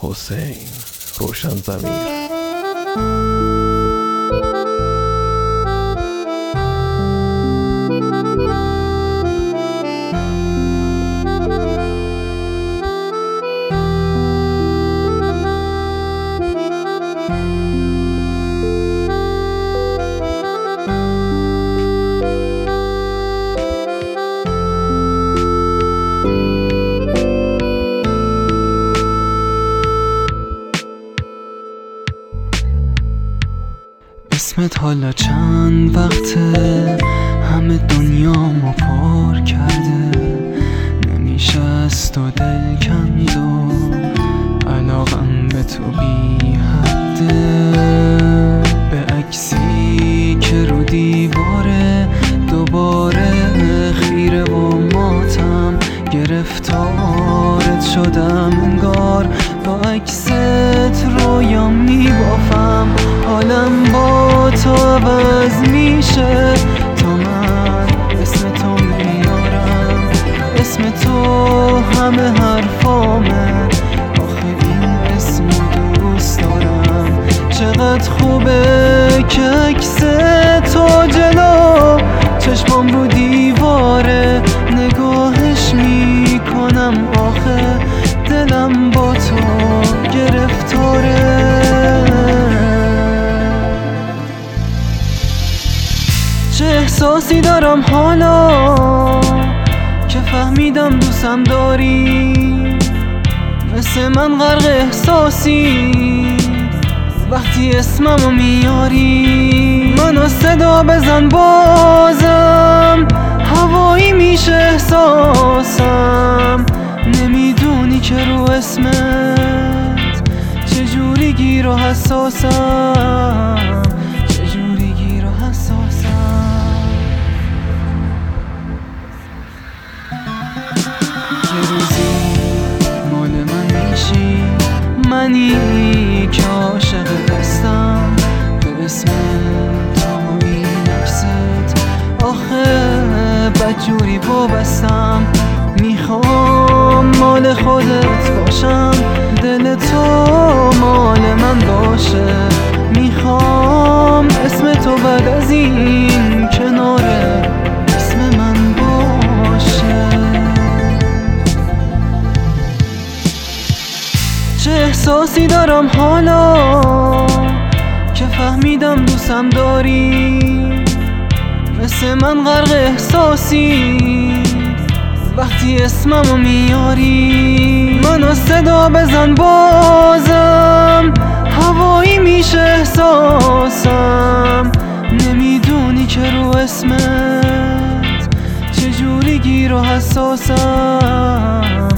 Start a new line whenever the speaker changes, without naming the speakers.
حسین روشن ضمیر.
اسمت حالا چند وقته همه دنیا ما پر کرده، نمیشه از تو دل کند و علاقم به تو بی حده. به عکسی که رو دیواره دوباره خیره و ماتم، گرفتارت شدم انگار با عکست رویام میبافم. حالم با تو عوض میشه تا من اسم تو میارم، اسم تو همه حرفامه، آخه این اسمو دوست دارم. چقدر خوبه که عکس تو جلو چشمام رو دیواره نگاهش میکنم، آخه دلم با تو گرفتاره. چه احساسی دارم حالا که فهمیدم دوستم داری، مثل من غرق احساسی وقتی اسممو میاری. منو صدا بزن بازم هوایی میشه احساسم، نمیدونی که رو اسمت چجوری گیر و حساسم، چجوری گیر و حساسم. یه روزی مال من میشی، منی که عاشق هستم به اسم تو این عکست، آخه بدجوری وابستم. میخوام مال خودت باشم، دل تو مال من باشه. میخوام اسم تو بعد از این کنار اسم من باشه. چه احساسی دارم حالا که فهمیدم دوستم داری، مثل من غرق احساسی وقتی اسممو میاری. منو صدا بزن بازم هوایی میشه احساسم، نمیدونی که رو اسمت چجوری گیر و حساسم.